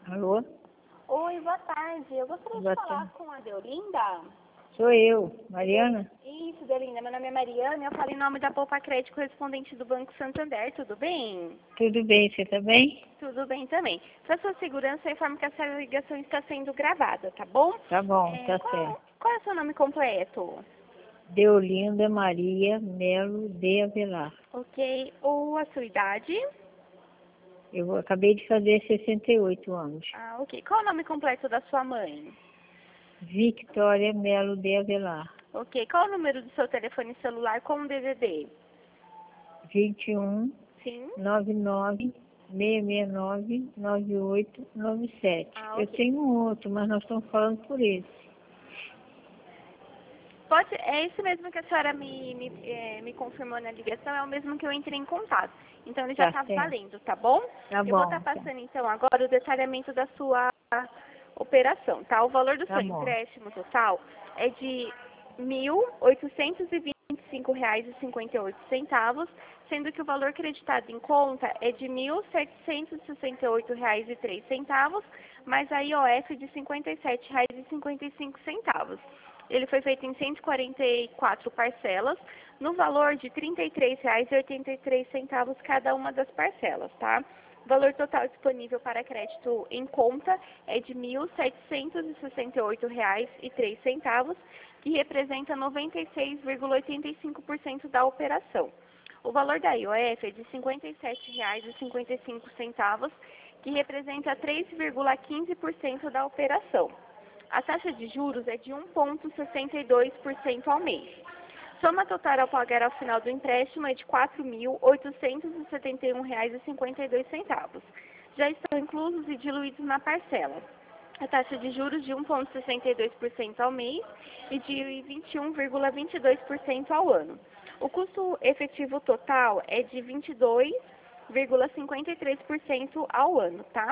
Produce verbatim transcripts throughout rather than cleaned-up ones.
Alô? Oi, boa tarde. Eu gostaria Boa de falar tarde. com a Deolinda. Sou eu, Mariana. Isso, Deolinda. Meu nome é Mariana. Eu falo em nome da Poupa Crédito, correspondente do Banco Santander. Tudo bem? Tudo bem, você tá bem? Tudo bem também. Para sua segurança, eu informo que essa ligação está sendo gravada, tá bom? Tá bom, É, tá qual, certo. qual é o seu nome completo? Deolinda Maria Melo de Avelar. Ok. Ou a sua idade? Eu acabei de fazer sessenta e oito anos. Ah, ok. Qual é o nome completo da sua mãe? Victoria Melo de Avelar. Ok. Qual é o número do seu telefone celular com o D D D? vinte e um, Sim? noventa e nove, seiscentos e sessenta e nove, noventa e oito noventa e sete. Ah, Eu ok. tenho um outro, mas nós estamos falando por esse. Pode, é esse mesmo que a senhora me, me, eh, me confirmou na ligação, é o mesmo que eu entrei em contato. Então ele já Tá está certo. valendo, tá bom? Tá Eu vou estar bom, tá, passando então agora o detalhamento da sua operação, tá? O valor do tá seu bom. empréstimo total é de mil oitocentos e vinte e cinco reais e cinquenta e oito centavos, sendo que o valor creditado em conta é de mil setecentos e sessenta e oito reais e três centavos, mais a I O F de cinquenta e sete reais e cinquenta e cinco centavos. Ele foi feito em cento e quarenta e quatro parcelas, no valor de trinta e três reais e oitenta e três centavos cada uma das parcelas, tá? O valor total disponível para crédito em conta é de mil setecentos e sessenta e oito reais e três centavos, que representa noventa e seis vírgula oitenta e cinco por cento da operação. O valor da I O F é de cinquenta e sete reais e cinquenta e cinco centavos, que representa três vírgula quinze por cento da operação. A taxa de juros é de um vírgula sessenta e dois por cento ao mês. Soma total a pagar ao final do empréstimo é de quatro mil oitocentos e setenta e um reais e cinquenta e dois centavos. Já estão inclusos e diluídos na parcela. A taxa de juros de um vírgula sessenta e dois por cento ao mês e de vinte e um vírgula vinte e dois por cento ao ano. O custo efetivo total é de vinte e dois vírgula cinquenta e três por cento ao ano, tá?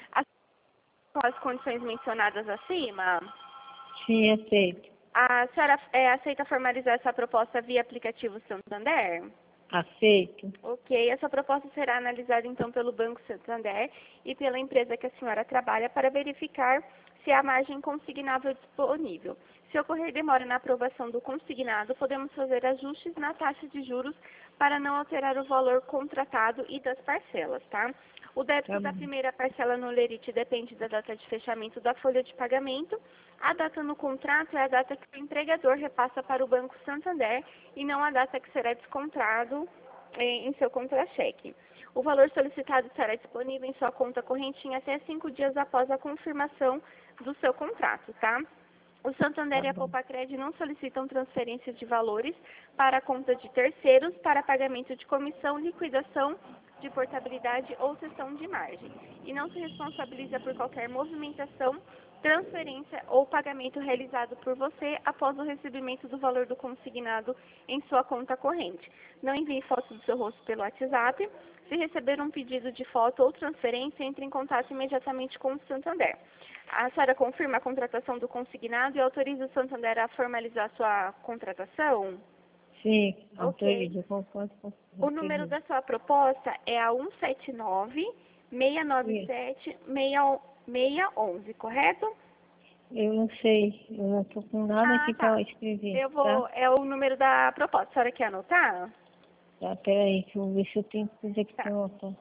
Com as condições mencionadas acima, Sim, aceito. a senhora é, aceita formalizar essa proposta via aplicativo Santander? Aceito. Ok, essa proposta será analisada então pelo Banco Santander e pela empresa que a senhora trabalha para verificar se há margem consignável disponível. Se ocorrer demora na aprovação do consignado, podemos fazer ajustes na taxa de juros para não alterar o valor contratado e das parcelas, tá? O débito Tá da bom. primeira parcela no lerite depende da data de fechamento da folha de pagamento. A data no contrato é a data que o empregador repassa para o Banco Santander e não a data que será descontado em, em seu contra-cheque. O valor solicitado estará disponível em sua conta corrente em até cinco dias após a confirmação do seu contrato, tá? O Santander Tá e a bom. Poupa-Cred não solicitam transferência de valores para a conta de terceiros para pagamento de comissão, liquidação de portabilidade ou cessão de margem. E não se responsabiliza por qualquer movimentação, transferência ou pagamento realizado por você após o recebimento do valor do consignado em sua conta corrente. Não envie foto do seu rosto pelo WhatsApp. Se receber um pedido de foto ou transferência, entre em contato imediatamente com o Santander. A senhora confirma a contratação do consignado e autoriza o Santander a formalizar sua contratação? Sim, Ok. autorizo. Concordo com O número autorizo. da sua proposta é a um sete nove, seis nove Isso. sete, seis um um, correto? Eu não sei, eu não estou com nada Ah, aqui tá. para escrever, Eu tá? vou. É o número da proposta. A senhora quer anotar? Tá, peraí, que eu vou ver se eu tenho coisa aqui Tá, para anotar.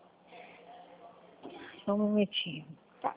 Só um momentinho. tá.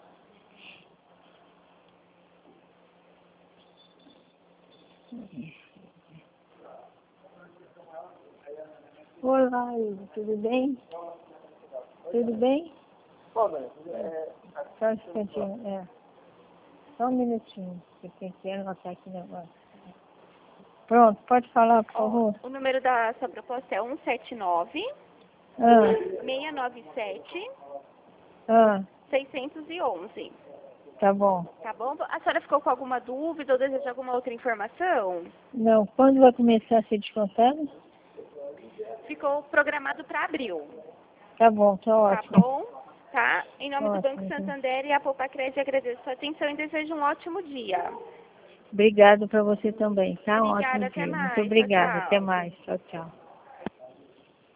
Olá, Ivo, tudo bem? Tudo bem? Só um instantinho, é. Só um minutinho, que eu tenho que anotar aqui o negócio. Pronto, pode falar, por Ó, favor? o número da sua proposta é um sete nove, Ah, seis nove sete, ah, seis um um. tá bom. Tá bom? A senhora ficou com alguma dúvida ou deseja alguma outra informação? Não, quando vai começar a ser descontado? Ficou programado para abril. Tá bom, tá Tá ótimo. bom? Tá? Em nome do Banco Ótimo. Então. Santander e a Poupa-Cred agradeço a sua atenção e desejo um ótimo dia. Obrigado para você também, tá? Um Obrigada, ótimo até dia. Muito mais. Tchau, obrigada. Até tchau. mais. Tchau, tchau.